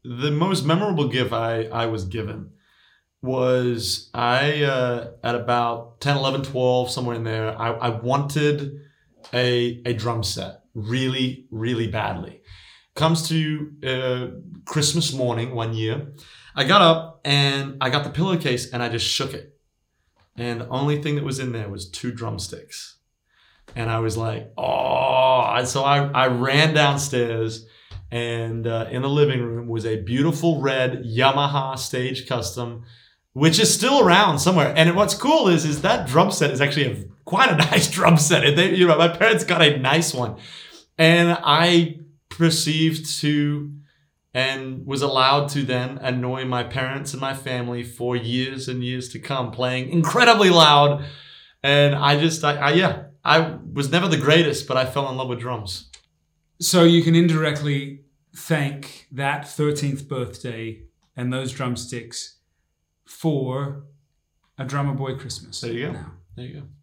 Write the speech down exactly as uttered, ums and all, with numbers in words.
the most memorable gift I, I was given was I, uh, at about ten, eleven, twelve, somewhere in there, I, I wanted a, a drum set really, really badly. Comes to uh, Christmas morning one year, I got up and I got the pillowcase and I just shook it. And the only thing that was in there was two drumsticks. And I was like, oh. And so I, I ran downstairs, and uh, in the living room was a beautiful red Yamaha Stage Custom, which is still around somewhere. And what's cool is, is that drum set is actually a, quite a nice drum set. And they, you know, my parents got a nice one. And I perceived to and was allowed to then annoy my parents and my family for years and years to come, playing incredibly loud. And I just, I, I yeah, I was never the greatest, but I fell in love with drums. So you can indirectly thank that thirteenth birthday and those drumsticks for a Drummer Boy Christmas. There you go. Now. There you go.